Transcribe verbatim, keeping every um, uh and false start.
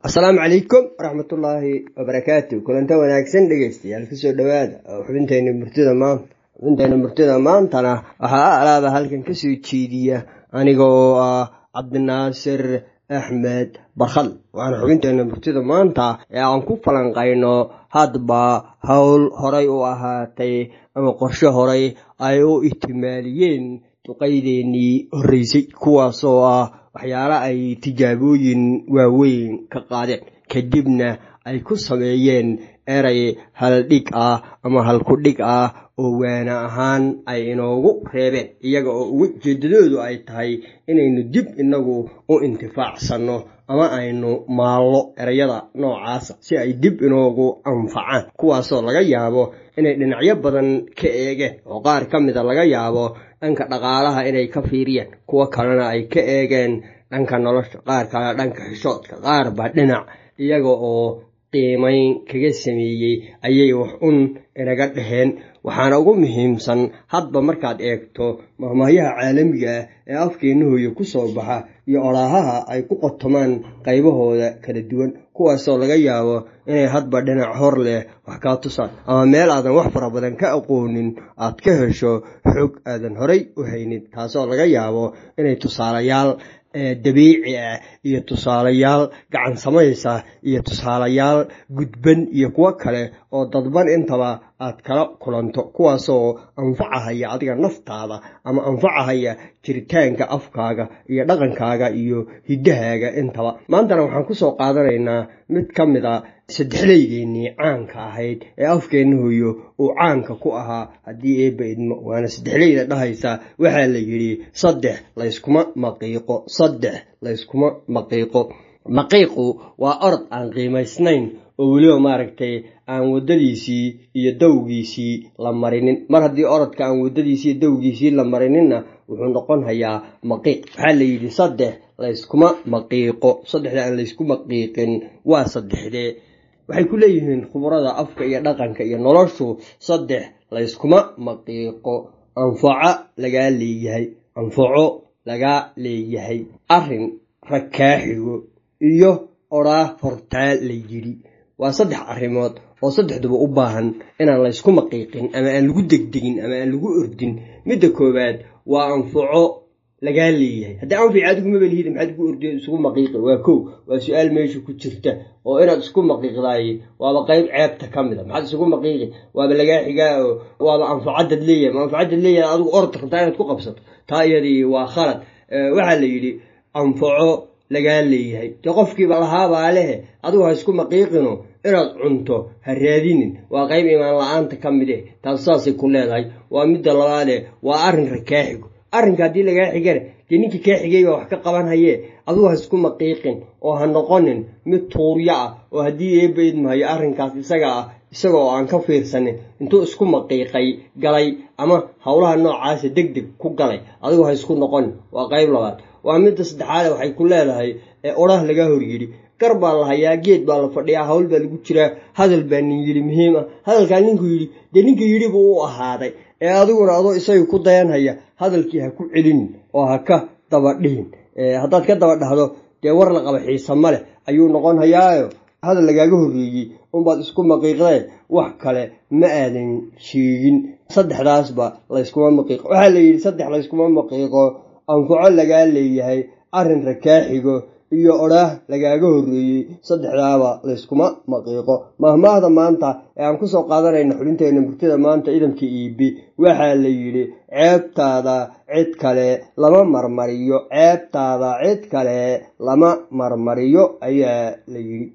السلام عليكم ورحمة الله وبركاته. كلنت wanaagsan dhageystayaal kusoo dhawaada xubinteena murtida maanta xubinteena murtida maantana waxa alaaba halkan ka soo jeediya anigoo ah Cabdinaasir Axmed Barkhal. waxaan xubinteena murtida maanta ee aan ku falanqayno hadba hawl horay u ahaatay ama qorshe horay ay u ihtimaaliyeen duqeydeeni horeysay kuwaasoo ah waxyaalo ay tijaabooyin waaweyn ka qaadeen kadibna ay ku sameeyeen eray hal dhig ah ama hal ku dhig ah oo waana ahaan ay inoogu reebeen iyaga oo ujeedadoodu ay tahay inaynu dib inagu u intifaacsano ama aynu maallo erayada noocaas si ay dib inoogu anfacaan kuwaasoo laga yaabo inay dhinacyo badan ka eegeen oo qaar ka mid ah laga yaabo dhanka dhaqaalaha inay ka fiiriyeen kuwa kalena ay ka eegeen dhanka nolosha qaar kale dhanka xishoodka qaar ba dhinac iyaga oo qiimayn kaga sameeyay ayay wax un inaga dhaheen. waxaana ugu muhiimsan hadba markaad eegto mahmaahyaha caalamiga ah ee afkeenahooda ku soo baxa iyo olaahaha ay ku qotomaan qaybahooda kala duwan kuwaasoo laga yaabo inay hadba dhinac hor leh wax ka tusaan ama meel aadan wax fara badan ka aqoonin aad ka hesho xog aadan horay u haynin taasoo laga yaabo inay tusaalayaal dabiici ah iyo tusaalayaal gacan samaysa iyo tusaalayaal gudban iyo kuwa kale oo dadban intaba aad kala kulanto kuwaasoo anfacaya adiga naftaada ama anfacaya jiritaanka afkaaga iyo dhaqankaaga iyo hidahaaga intaba. maantana waxaan ku soo qaadanaynaa mid ka mid ah saddexleydeenii caanka ahayd ee afkeenahooyo uu caanka ku ahaa haddii eebba idmo waana saddexleyda dhahaysa waxaa la yidhi saddex layskuma maqiiqo saddex layskuma maqiiqo. maqiiqu waa orod aan qiimaysnayn oo weliba maaragtay aan waddadiisii iyo dawgiisii la marinin. mar haddii orodka aan waddadiisii iyo dawgiisii la marininna wuxuu noqon hayaa maqiiq. waxaa la yidhi saddex layskuma maqiiqo. saddexda aan laysku maqiiqin waa saddexdee waxay ku leeyihiin khubarada afka iyo dhaqanka iyo noloshu saddex layskuma maqiiqo. anfaco lagaa leeyahay anfaco lagaa leeyahay arrin rakaaxigo iyo oraa hortaa la yidhi waa saddex arrimood oo saddexduba u baahan inaan laysku maqiiqin ama aan lagu degdegin ama aan lagu ordin. midda koowaad waa anfaco lagaa leeyahay. haddii anfici adigu ma belihid maxaad ugu ordiyo isugu maqiiqi waa kow waa su-aal meesha ku jirta oo inaad isku maqiiqdaay waaba qayb ceebta ka mid a. maxaad isugu maqiiqi waaba lagaa xigaa oo waaba anfacadad leeyahay ma anfacadad leeyahay adigu orda rabtaa inaad ku qabsato taa iyadii waa khalad. waxaa la yidhi anfaco lagaa leeyahay dee qofkiiba lahaabaa lehe adigu ha isku maqiiqino inaad cunto ha raadinin waa qayb imaan la-aanta ka mid eh taas saasay ku leedahay. waa midda labaadee waa arrin rakaaxigo arrinka haddii lagaa xigana dee ninkii kaa xigay baa wax ka qaban hayee adigu ha isku maqiiqin oo ha noqonin mid tuuryo ah oo haddii eebba idmahayo arrinkaas isaga ah isaga oo aan ka fiirsanin intuu isku maqiiqay galay ama howlaha noocaasa deg deg ku galay adigu ha isku noqonin waa qayb labaad. waa midda saddexaade waxay ku leedahay ee odhah lagaa hor yidhi gar baa la hayaa geed baa la fadhiyaa hawl baa lagu jiraa hadal baa nin yidhi muhiim ah hadalkaa ninkuu yidhi dee ninkii yidhi buu u ahaaday ee adiguna adoo isaga ku dayanhaya hadalkii ha ku celinin oo ha ka daba dhihin. haddaad ka daba dhahdo dee war la qaba xiisa ma leh ayuu noqon hayaayo hadal lagaaga horreeyey unbaad isku maqiiqdee wax kale ma aadan sheegin. saddexdaasba layskuma maqiiqo. waxaa la yidhi saddex layskuma maqiiqo anfaco lagaa leeyahay arrin rakaaxigo iyo odhaah lagaaga horreeyey saddexdaaba layskuma maqiiqo. mahmaahda maanta ee aan ku soo qaadanayna xubinteena murtida maanta idamka iibi waxaa la yidhi ceebtaada cid kale lama marmariyo ceebtaada cid kale lama marmariyo ayaa la yidhi.